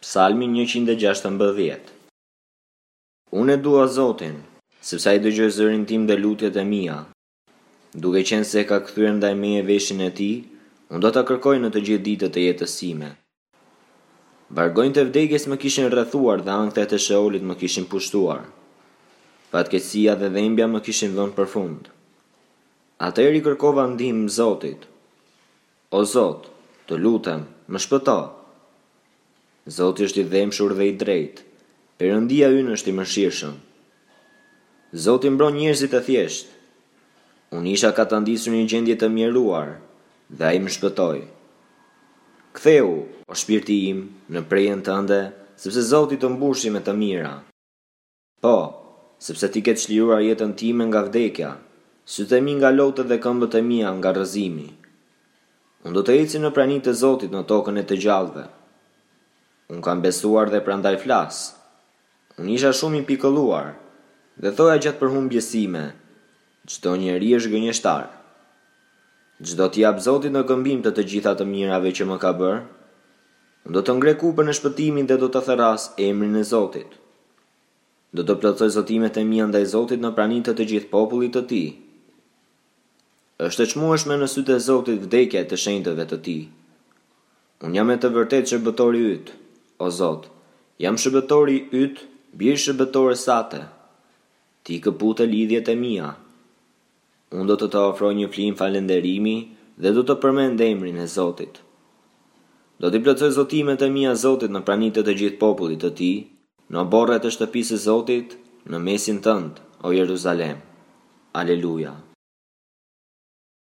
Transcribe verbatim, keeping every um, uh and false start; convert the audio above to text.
Psalmi njëqind e gjashtëmbëdhjetë. Unë e dua Zotin, sepse ai dëgjoi zërin tim dhe lutjet e mia. Duke qenë se ka kthyer ndaj meje veshin e tij, unë do ta kërkoj në të gjithë ditët e jetës sime. Vargojnë të vdekjes më kishin rrethuar dhe ankthjet e Sheolit më kishin pushtuar. Fatkeqësia dhe dhembja më kishin vënë përfund. Atëherë i kërkova ndihmë Zotit. O Zot, të lutem, më shpëto. Zoti është i dhemshur dhe i drejtë. Perëndia ynë është i mëshirshëm. Zoti mbron njerëzit e thjeshtë. Unë isha katandisur një gjendje të mjeruar, dhe ai më shpëtoi. Ktheu, o shpirti im, në prejen tënde, sepse Zoti të mbushi me të mira. Po, sepse ti ke çliruar jetën time nga vdekja, sytë e mi nga lotët dhe këmbët e mia nga rrëzimi. Unë do të eci në praninë të Zotit në tokën e të gjallëve. Unë kam besuar dhe prandaj flas. Unë isha shumë i pikëlluar, dhe thoja gjatë përhumbjes sime, çdo njeri është gënjeshtar. Çdo t'i jap Zotit në këmbim të të gjitha të mirave që më ka bërë, unë do të ngre kupën e shpëtimin dhe do të therras emrin e Zotit. Do të plotësoj zotimet e mia ndaj Zotit në praninë të të gjithë popullit të tij. Është e çmueshme në sytë e Zotit vdekja e të shenjtëve të tij. Unë jam e të vërtetë shërbëtori yt, o Zot, jam shërbëtori yt, bir shërbëtore sate. Ti këpute lidhjet e mia. Unë do të të ofroj një flim falënderimi dhe do të përmend emrin e Zotit. Do t'i plotësoj zotimet e mia Zotit në praninë të të gjithë popullit të tij, në oborret e shtëpisë së Zotit, në mesin tënd, o Jeruzalem. Aleluja.